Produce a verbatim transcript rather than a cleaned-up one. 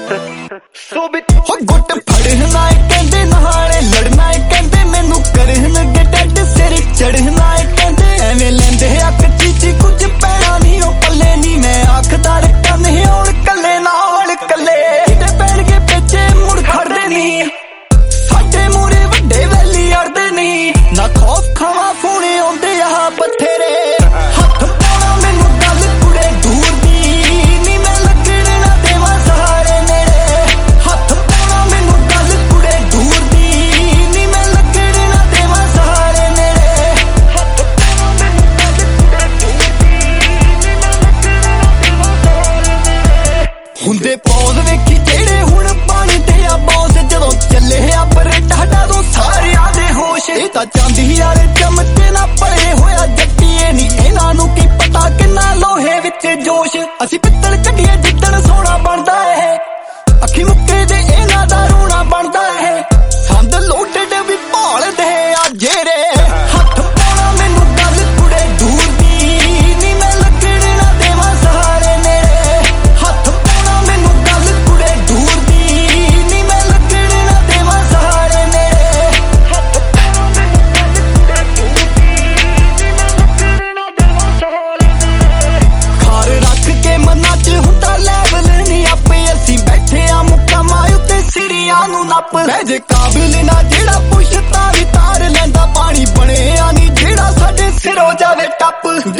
गुट फड़ना कहते नहाने लड़ना कहते मैनू करनगे डैड सिर चढ़ना कहते एवें लेंदे अक चीची कुछ पैना नहीं ओ पल्ले नहीं मैं आखदार कन होण कल्ले नाल कल्ले किते पैणगे पिछे मुड़ खड़दे नहीं साडे मूरे वड्डे वैली अड़दे नहीं ना खौफ खावा फोने आउंदे आ बथेरे हथ पाउणा मैनू गल कुड़े दूर दी नी मैं लगण ना देवां सहारे नेड़े हथ पाउणा मैनू गल कुड़े दूर दी नी मैं लगण ना देवां सहारे नेड़े हथ पाउणा मैनू गल कुड़े दूर दी नी मैं लगण ना देवां सहारे नेड़े हुंदे पौज वेखी जेड़े हुण पानी ते आ बौस जदों चले आ पर डाडा तो सारियां दे होश ए तां चांदी वाले चमचे ना पड़े होया जट्टीए नी इन्हां नूं की पता किन्ना लोहे विच जोश असीं पित्तल कड्डीए जिद्दण सोना बनदा है अखी मुक्के दे इन्हां दा रोना बनदा है संद लोटड़ भी भालदे आ जेरे हथ पाउणा मैनू गल कुड़े दूर दी नी मैं लगण ना देवां सहारे नेड़े हथ पाउणा मैनू गल कुड़े दूर दी नी मैं लगण ना देवां सहारे नेड़े हथ पाउणा मैनू गल कुड़े दूर दी नी मैं लगण ना देवां सहारे नेड़े खार रख के मना च हुंदा लेवल नी आपे असीं बैठे आ मुक्का मायू ते सिरियां नूं नप मैं जे काबिल ना जेड़ा पुछता भी तार लैंदा पानी बने आ नी जेड़ा साडे सिरों जावे टप